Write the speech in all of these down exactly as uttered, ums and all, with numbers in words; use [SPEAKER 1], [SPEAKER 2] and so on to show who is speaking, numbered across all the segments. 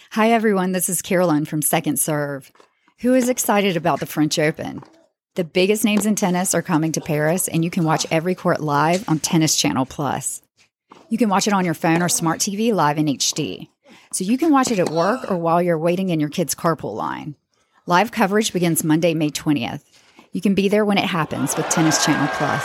[SPEAKER 1] Hi, everyone. This is Carolyn from Second Serve. Who is excited about the French Open? The biggest names in tennis are coming to Paris, and you can watch every court live on Tennis Channel Plus. You can watch it on your phone or smart T V live in H D. So you can watch it at work or while you're waiting in your kid's carpool line. Live coverage begins Monday, May twentieth. You can be there when it happens with Tennis Channel Plus.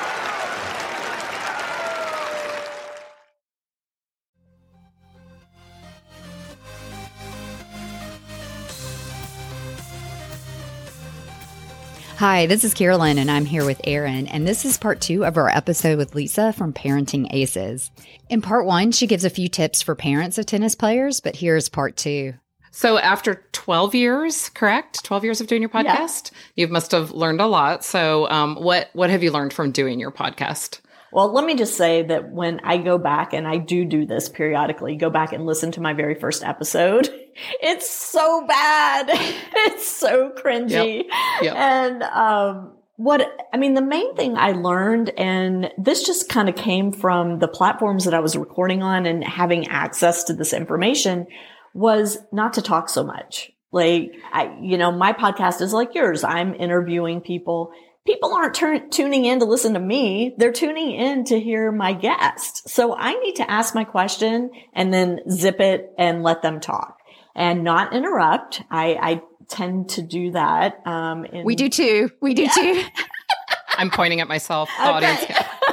[SPEAKER 1] Hi, this is Carolyn, and I'm here with Erin, and this is part two of our episode with Lisa from Parenting Aces. In part one, she gives a few tips for parents of tennis players, but here's part two.
[SPEAKER 2] So after twelve years, correct? twelve years of doing your podcast? Yeah. You must have learned a lot. So um, what, what have you learned from doing your podcast?
[SPEAKER 3] Well, let me just say that when I go back, and I do do this periodically, go back and listen to my very first episode, it's so bad. It's so cringy. Yep. Yep. And um, what, I mean, the main thing I learned, and this just kind of came from the platforms that I was recording on and having access to this information, was not to talk so much. Like, I, you know, my podcast is like yours. I'm interviewing people. People aren't turn, tuning in to listen to me. They're tuning in to hear my guest. So I need to ask my question and then zip it and let them talk and not interrupt. I, I tend to do that. Um, in,
[SPEAKER 1] we do too. We do yeah. too.
[SPEAKER 2] I'm pointing at myself. The
[SPEAKER 3] okay.
[SPEAKER 2] audience.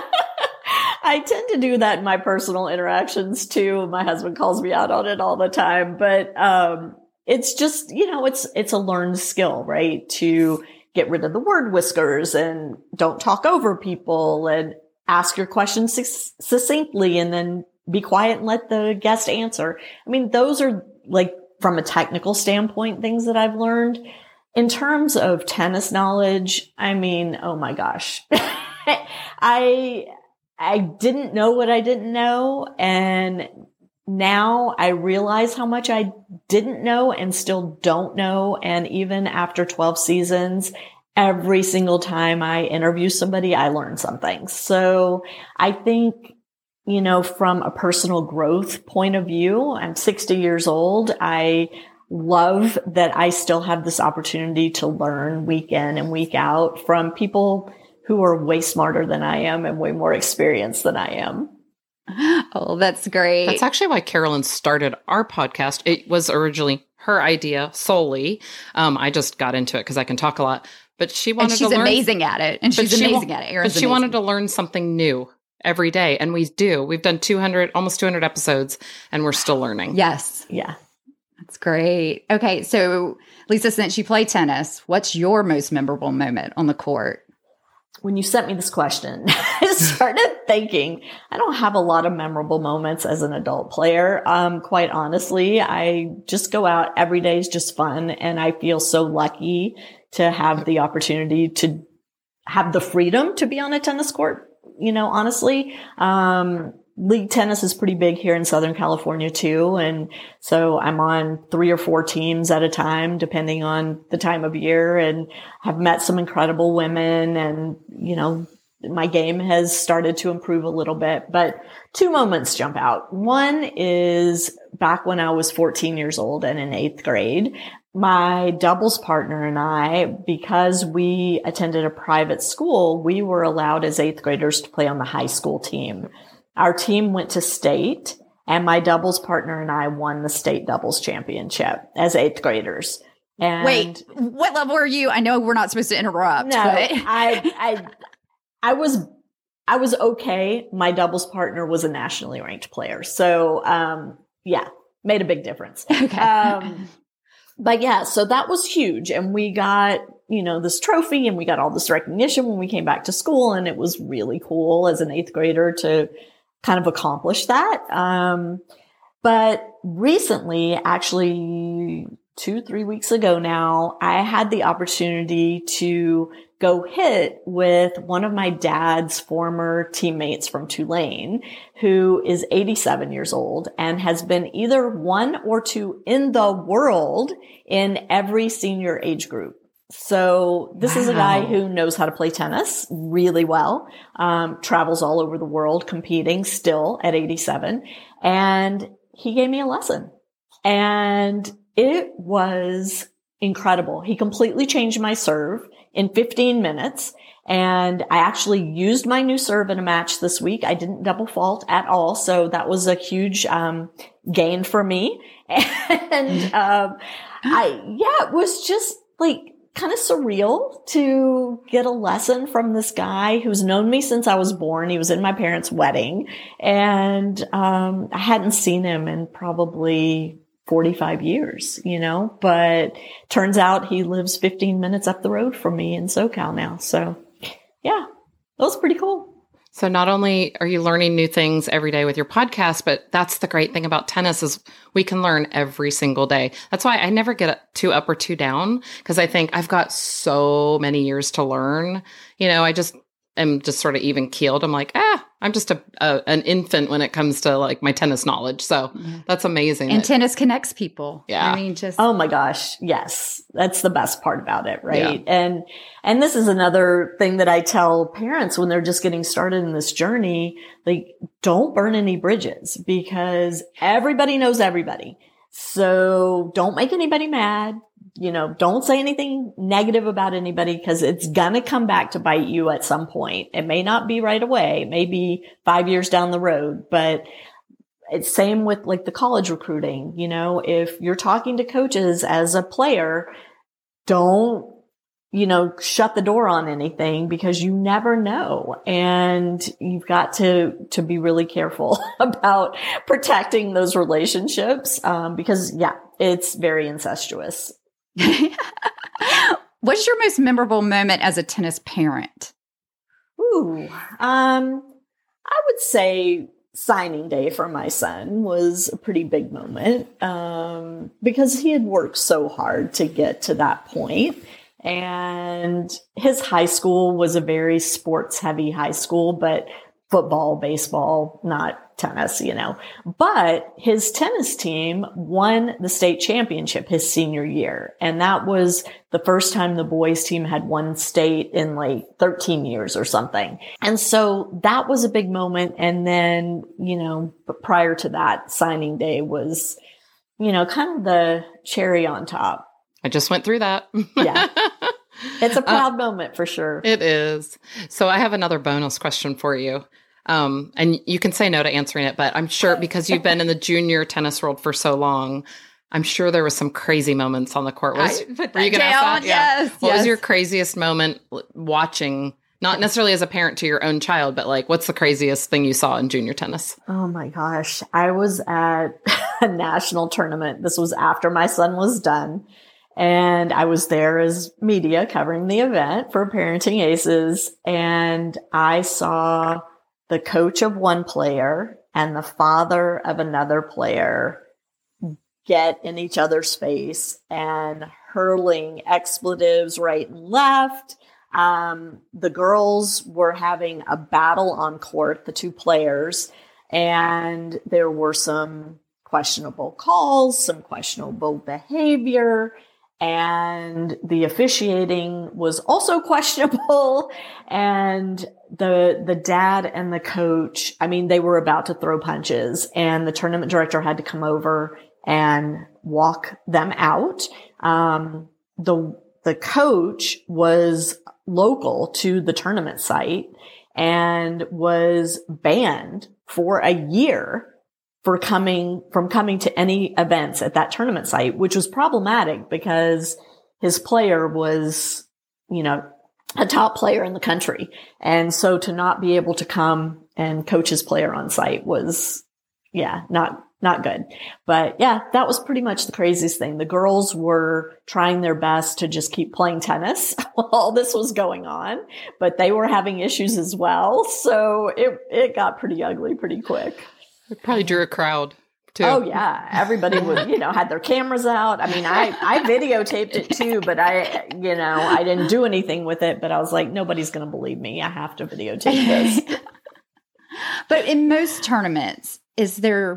[SPEAKER 3] I tend to do that in my personal interactions too. My husband calls me out on it all the time, but, um, it's just, you know, it's, it's a learned skill, right? To get rid of the word whiskers and don't talk over people and ask your questions succinctly and then be quiet and let the guest answer. I mean, those are like from a technical standpoint, things that I've learned. In terms of tennis knowledge, I mean, oh my gosh, I, I didn't know what I didn't know. And now I realize how much I didn't know and still don't know. And even after twelve seasons, every single time I interview somebody, I learn something. So I think, you know, from a personal growth point of view, I'm sixty years old. I love that I still have this opportunity to learn week in and week out from people who are way smarter than I am and way more experienced than I am.
[SPEAKER 1] Oh, that's great.
[SPEAKER 2] That's actually why Carolyn started our podcast. It was originally her idea solely. Um, I just got into it because I can talk a lot. But she wanted
[SPEAKER 1] and she's
[SPEAKER 2] to learn.
[SPEAKER 1] amazing at it. And she's
[SPEAKER 2] she
[SPEAKER 1] amazing
[SPEAKER 2] wa-
[SPEAKER 1] at it. Erin's
[SPEAKER 2] but she
[SPEAKER 1] amazing.
[SPEAKER 2] wanted to learn something new every day. And we do. We've done two hundred, almost two hundred episodes, and we're still learning.
[SPEAKER 1] Yes.
[SPEAKER 3] Yeah.
[SPEAKER 1] That's great. Okay. So, Lisa, since you play tennis, what's your most memorable moment on the court?
[SPEAKER 3] When you sent me this question, I started thinking, I don't have a lot of memorable moments as an adult player. Um, quite honestly, I just go out. Every day is just fun. And I feel so lucky to have the opportunity to have the freedom to be on a tennis court. You know, honestly, um, league tennis is pretty big here in Southern California too. And so I'm on three or four teams at a time, depending on the time of year, and have met some incredible women. And, you know, my game has started to improve a little bit, but two moments jump out. One is back when I was fourteen years old and in eighth grade. My doubles partner and I, because we attended a private school, we were allowed as eighth graders to play on the high school team. Our team went to state, and my doubles partner and I won the state doubles championship as eighth graders. And
[SPEAKER 1] wait, what level are you? I know we're not supposed to interrupt.
[SPEAKER 3] No,
[SPEAKER 1] but.
[SPEAKER 3] I, I, I was, I was okay. My doubles partner was a nationally ranked player, so um, yeah, made a big difference.
[SPEAKER 1] Okay.
[SPEAKER 3] Um, but yeah, so that was huge, and we got, you know, this trophy, and we got all this recognition when we came back to school, and it was really cool as an eighth grader to kind of accomplish that. Um, but recently, actually two, three weeks ago now, I had the opportunity to go hit with one of my dad's former teammates from Tulane, who is eighty-seven years old and has been either one or two in the world in every senior age group. So this wow. is a guy who knows how to play tennis really well, um, travels all over the world competing still at eighty-seven. And he gave me a lesson. And it was incredible. He completely changed my serve in fifteen minutes. And I actually used my new serve in a match this week. I didn't double fault at all. So that was a huge um, gain for me. And um, I, yeah, it was just like kind of surreal to get a lesson from this guy who's known me since I was born. He was in my parents' wedding, and um, I hadn't seen him in probably forty-five years, you know, but turns out he lives fifteen minutes up the road from me in SoCal now. So yeah, that was pretty cool.
[SPEAKER 2] So not only are you learning new things every day with your podcast, but that's the great thing about tennis is we can learn every single day. That's why I never get too up or too down, because I think I've got so many years to learn. You know, I just am just sort of even keeled. I'm like, ah, I'm just a, a an infant when it comes to like my tennis knowledge. So yeah. That's amazing.
[SPEAKER 1] And
[SPEAKER 2] that,
[SPEAKER 1] tennis connects people.
[SPEAKER 2] Yeah.
[SPEAKER 1] I mean, just.
[SPEAKER 3] Oh my gosh. Yes. That's the best part about it. Right.
[SPEAKER 2] Yeah.
[SPEAKER 3] And, and this is another thing that I tell parents when they're just getting started in this journey, like don't burn any bridges because everybody knows everybody. So don't make anybody mad. You know, don't say anything negative about anybody because it's going to come back to bite you at some point. It may not be right away. It may be five years down the road, but it's same with like the college recruiting. You know, if you're talking to coaches as a player, don't, you know, shut the door on anything because you never know. And you've got to, to be really careful about protecting those relationships. Um, because yeah, it's very incestuous.
[SPEAKER 1] What's your most memorable moment as a tennis parent?
[SPEAKER 3] Ooh, um, I would say signing day for my son was a pretty big moment, um, because he had worked so hard to get to that point. And his high school was a very sports heavy high school, but football, baseball, not tennis, you know, but his tennis team won the state championship his senior year. And that was the first time the boys team had won state in like thirteen years or something. And so that was a big moment. And then, you know, but prior to that, signing day was, you know, kind of the cherry on top.
[SPEAKER 2] I just went through that.
[SPEAKER 3] Yeah. It's a proud uh, moment for sure.
[SPEAKER 2] It is. So I have another bonus question for you. Um, and you can say no to answering it, but I'm sure because you've been in the junior tennis world for so long, I'm sure there was some crazy moments on the court. Was,
[SPEAKER 1] I put that
[SPEAKER 2] were you going to
[SPEAKER 1] down,
[SPEAKER 2] ask that?
[SPEAKER 1] Yes,
[SPEAKER 2] yeah. What
[SPEAKER 1] yes.
[SPEAKER 2] was your craziest moment watching, not necessarily as a parent to your own child, but like, what's the craziest thing you saw in junior tennis?
[SPEAKER 3] Oh my gosh. I was at a national tournament. This was after my son was done. And I was there as media covering the event for Parenting Aces. And I saw the coach of one player and the father of another player get in each other's face and hurling expletives right and left. Um, the girls were having a battle on court, the two players, and there were some questionable calls, some questionable behavior. And the officiating was also questionable. And the, the dad and the coach, I mean, they were about to throw punches, and the tournament director had to come over and walk them out. Um, the, the coach was local to the tournament site and was banned for a year for coming, from coming to any events at that tournament site, which was problematic because his player was, you know, a top player in the country. And so to not be able to come and coach his player on site was, yeah, not, not good. But yeah, that was pretty much the craziest thing. The girls were trying their best to just keep playing tennis while all this was going on, but they were having issues as well. So it, it got pretty ugly pretty quick.
[SPEAKER 2] It probably drew a crowd too.
[SPEAKER 3] Oh yeah. Everybody would, you know, had their cameras out. I mean, I, I videotaped it too, but I, you know, I didn't do anything with it, but I was like, nobody's going to believe me. I have to videotape this.
[SPEAKER 1] But in most tournaments, is there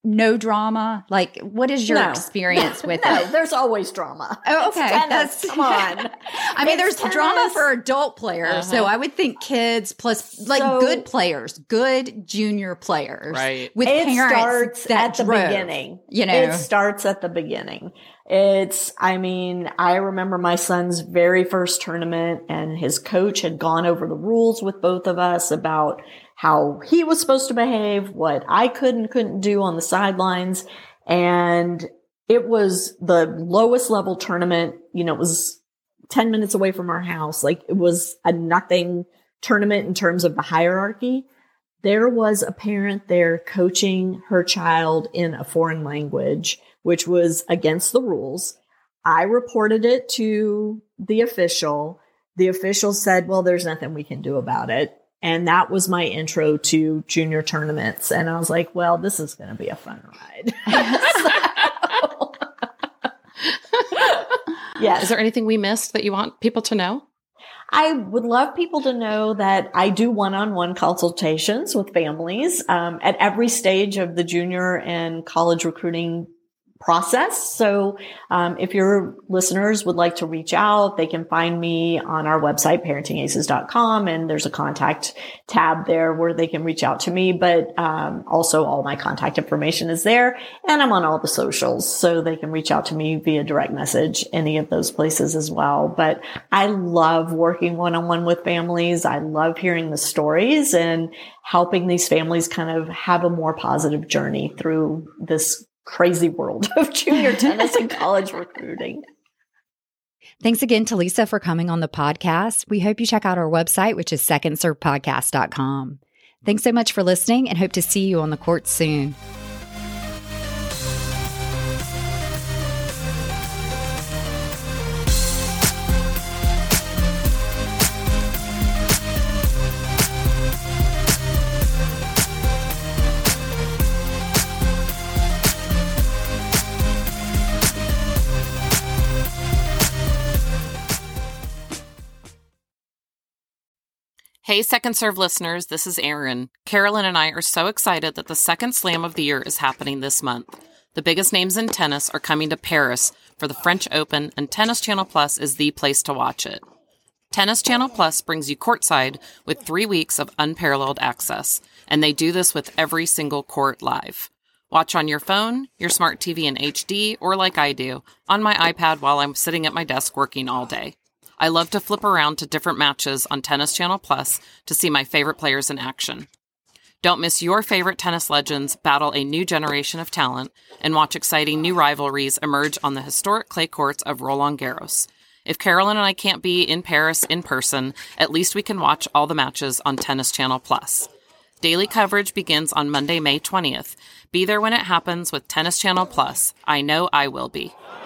[SPEAKER 1] no drama? Like, what is your
[SPEAKER 3] No.
[SPEAKER 1] experience with
[SPEAKER 3] No,
[SPEAKER 1] it?
[SPEAKER 3] there's always drama.
[SPEAKER 1] Oh,
[SPEAKER 3] It's
[SPEAKER 1] okay.
[SPEAKER 3] tennis.
[SPEAKER 1] That's
[SPEAKER 3] Come on.
[SPEAKER 1] I mean,
[SPEAKER 3] It's
[SPEAKER 1] there's
[SPEAKER 3] tennis.
[SPEAKER 1] drama for adult players,
[SPEAKER 2] Uh-huh.
[SPEAKER 1] so I would think kids plus like
[SPEAKER 3] So-
[SPEAKER 1] good players, good junior players,
[SPEAKER 2] Right.
[SPEAKER 1] With
[SPEAKER 3] it
[SPEAKER 1] parents
[SPEAKER 3] starts
[SPEAKER 1] that
[SPEAKER 3] at the
[SPEAKER 1] drove,
[SPEAKER 3] beginning.
[SPEAKER 1] You know,
[SPEAKER 3] It starts at the beginning. It's, I mean, I remember my son's very first tournament, and his coach had gone over the rules with both of us about how he was supposed to behave, what I could and couldn't do on the sidelines. And it was the lowest level tournament. You know, it was ten minutes away from our house. Like, it was a nothing tournament in terms of the hierarchy. There was a parent there coaching her child in a foreign language, which was against the rules. I reported it to the official. The official said, well, there's nothing we can do about it. And that was my intro to junior tournaments. And I was like, well, this is going to be a fun ride. So, yes.
[SPEAKER 2] Is there anything we missed that you want people to know?
[SPEAKER 3] I would love people to know that I do one-on-one consultations with families um, at every stage of the junior and college recruiting process. So um, if your listeners would like to reach out, they can find me on our website, parenting aces dot com, and there's a contact tab there where they can reach out to me. But um, also all my contact information is there, and I'm on all the socials, so they can reach out to me via direct message, any of those places as well. But I love working one-on-one with families. I love hearing the stories and helping these families kind of have a more positive journey through this crazy world of junior tennis and college recruiting.
[SPEAKER 1] Thanks again to Lisa for coming on the podcast. We hope you check out our website, which is second serve podcast dot com. Thanks so much for listening, and hope to see you on the court soon.
[SPEAKER 2] Hey, Second Serve listeners, this is Erin. Carolyn and I are so excited that the second slam of the year is happening this month. The biggest names in tennis are coming to Paris for the French Open, and Tennis Channel Plus is the place to watch it. Tennis Channel Plus brings you courtside with three weeks of unparalleled access, and they do this with every single court live. Watch on your phone, your smart T V in H D, or like I do, on my iPad while I'm sitting at my desk working all day. I love to flip around to different matches on Tennis Channel Plus to see my favorite players in action. Don't miss your favorite tennis legends battle a new generation of talent and watch exciting new rivalries emerge on the historic clay courts of Roland Garros. If Carolyn and I can't be in Paris in person, at least we can watch all the matches on Tennis Channel Plus. Daily coverage begins on Monday, May twentieth. Be there when it happens with Tennis Channel Plus. I know I will be.